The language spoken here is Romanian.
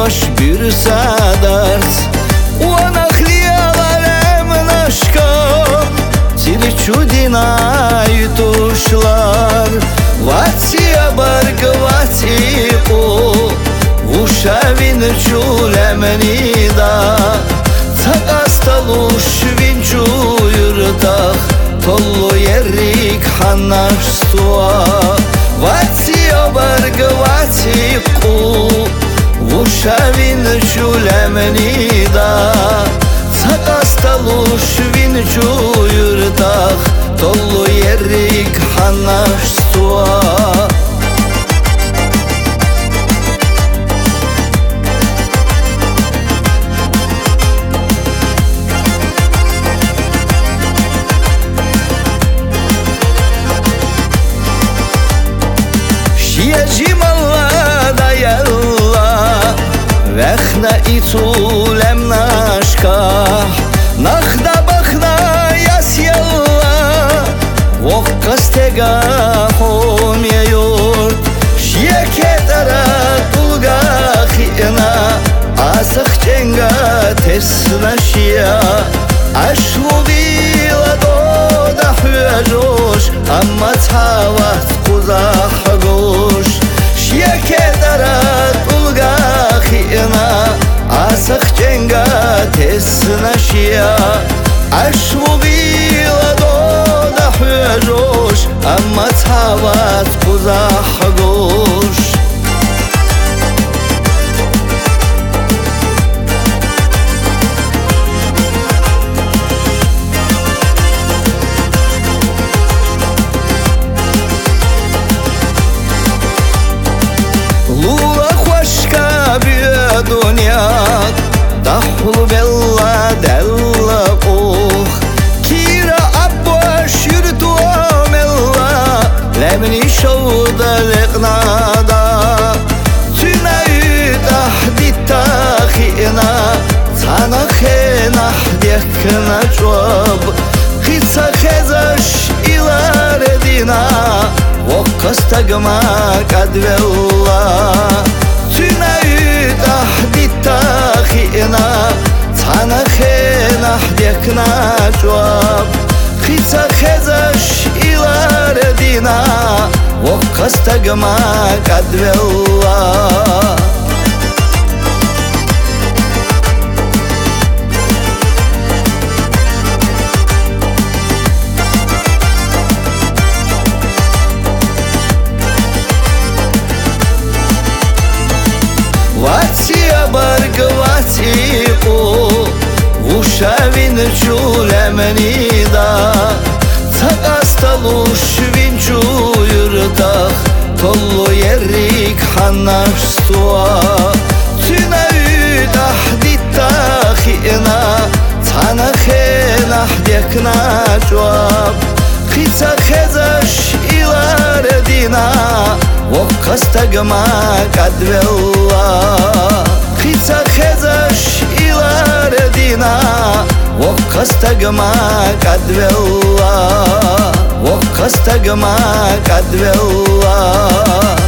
baş bir sadars Uanaklia alem naşka Тиричудина ютушlar Ватия баргватику Вушавин чулемнида Цагасталуш винчу юртах Толлу ерик ханашстуа Ватия баргватику Вушавин чулемнида Цагасталуш винчу юртах Толлу ерик ханашстуа Вехна и цулем нашках Нахда бахна ясьяла Вох кастега хомя юрт Шьекетара тулгахина Асах ченга тесна шия Ашлубила дода хюажош Амма цават кузах гош Шьекетара Асах ченга тесна шия Ашлубила дода хюажош Амма цават кузах гош Dunyak dahlu bella della oh Kira abbaş yürüdü amella Lemni şovda leqnada Tünayı tahdit takhina Sana khenah dekna çob Khitsa khezaş ilar dina Vokkastagma kadvella Tünayı tahdit takhina Sana khenah dekna çob Khitsa khezaş ilar dina Vokkastagma kadvella Ватия баргватику Вушавин чулемнида Цагасталуш винчу юртах Толлу ерик ханашстуа Тюнаю тахдит тахина Цана хенах декна чуаб Хица хезаш илар дина Vokkastagma kadvella Khitsa khezash ilar dina Vokkastagma kadvella Vokkastagma kadvella